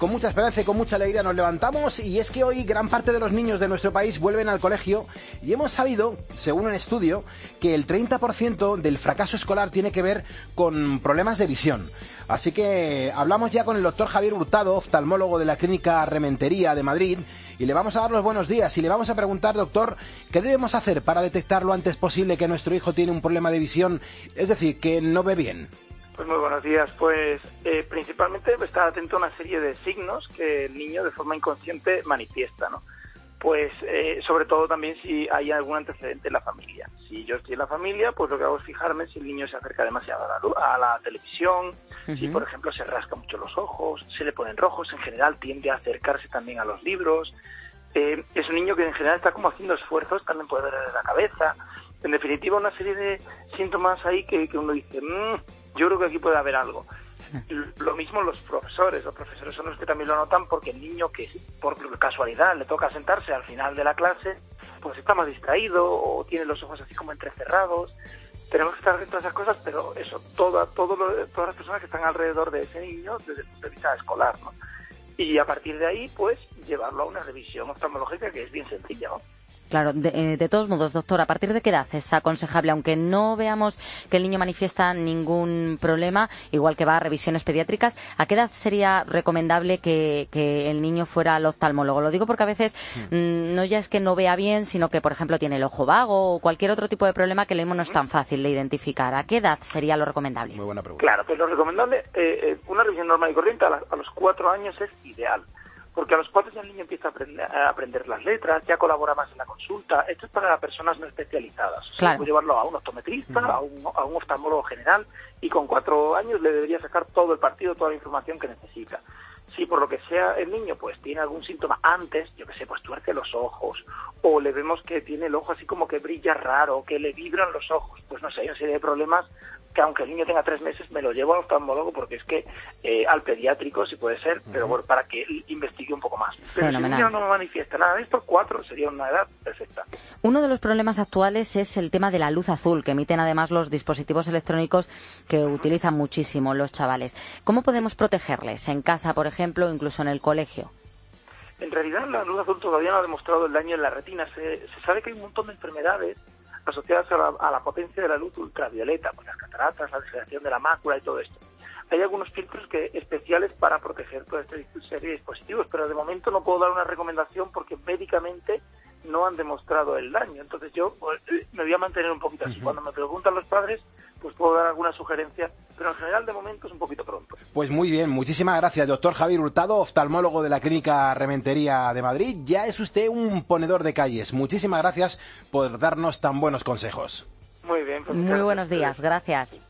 Con mucha esperanza y con mucha alegría nos levantamos, y es que hoy gran parte de los niños de nuestro país vuelven al colegio y hemos sabido, según un estudio, que el 30% del fracaso escolar tiene que ver con problemas de visión. Así que hablamos ya con el doctor Javier Hurtado, oftalmólogo de la Clínica Rementería de Madrid, y le vamos a dar los buenos días y le vamos a preguntar, doctor, ¿qué debemos hacer para detectar lo antes posible que nuestro hijo tiene un problema de visión, es decir, que no ve bien? Pues muy buenos días. Pues principalmente estar atento a una serie de signos que el niño de forma inconsciente manifiesta, ¿no? Pues sobre todo también si hay algún antecedente en la familia. Si yo estoy en la familia, pues lo que hago es fijarme si el niño se acerca demasiado a la televisión, si por ejemplo se rasca mucho los ojos, se le ponen rojos, en general tiende a acercarse también a los libros. Es un niño que en general está como haciendo esfuerzos, también puede ver la cabeza. En definitiva, una serie de síntomas ahí que uno dice, yo creo que aquí puede haber algo. Lo mismo los profesores son los que también lo notan, porque el niño que por casualidad le toca sentarse al final de la clase, pues está más distraído o tiene los ojos así como entrecerrados. Tenemos que estar atentos a esas cosas, pero eso, todas las personas que están alrededor de ese niño desde el punto de vista escolar, ¿no? Y a partir de ahí, pues, llevarlo a una revisión oftalmológica que es bien sencilla, ¿no? Claro, de todos modos, doctor, ¿a partir de qué edad es aconsejable, aunque no veamos que el niño manifiesta ningún problema, igual que va a revisiones pediátricas, a qué edad sería recomendable que el niño fuera al oftalmólogo? Lo digo porque a veces no ya es que no vea bien, sino que, por ejemplo, tiene el ojo vago o cualquier otro tipo de problema que el niño no es tan fácil de identificar. ¿A qué edad sería lo recomendable? Muy buena pregunta. Claro, pues lo recomendable, una revisión normal y corriente a los 4 años es ideal. Porque a los 4 ya el niño empieza a aprender las letras, ya colabora más en la consulta. Esto es para personas no especializadas. O sea, claro. Puede llevarlo a un optometrista, a un oftalmólogo general, y con 4 años le debería sacar todo el partido, toda la información que necesita. Si por lo que sea el niño pues tiene algún síntoma antes, yo que sé, pues tuerce los ojos, o le vemos que tiene el ojo así como que brilla raro, que le vibran los ojos, pues no sé, hay una serie de problemas que aunque el niño tenga 3 meses me lo llevo al oftalmólogo, porque es que al pediátrico sí puede ser, pero bueno, para que él investigue un poco más. Pero si el niño no manifiesta nada de esto, 4 sería una edad perfecta. Uno de los problemas actuales es el tema de la luz azul, que emiten además los dispositivos electrónicos que utilizan muchísimo los chavales. ¿Cómo podemos protegerles en casa, por ejemplo, o incluso en el colegio? En realidad la luz azul todavía no ha demostrado el daño en la retina. Se sabe que hay un montón de enfermedades asociadas a la potencia de la luz ultravioleta, pues las cataratas, la degeneración de la mácula y todo esto. Hay algunos filtros especiales para proteger toda esta serie de dispositivos, pero de momento no puedo dar una recomendación porque médicamente no han demostrado el daño. Entonces yo me voy a mantener un poquito así. Cuando me preguntan los padres, pues puedo dar alguna sugerencia, pero en general de momento es un poquito pronto. Pues muy bien, muchísimas gracias, doctor Javier Hurtado, oftalmólogo de la Clínica Rementería de Madrid. Ya es usted un ponedor de calles. Muchísimas gracias por darnos tan buenos consejos. Muy bien. Pues muy buenos días, gracias.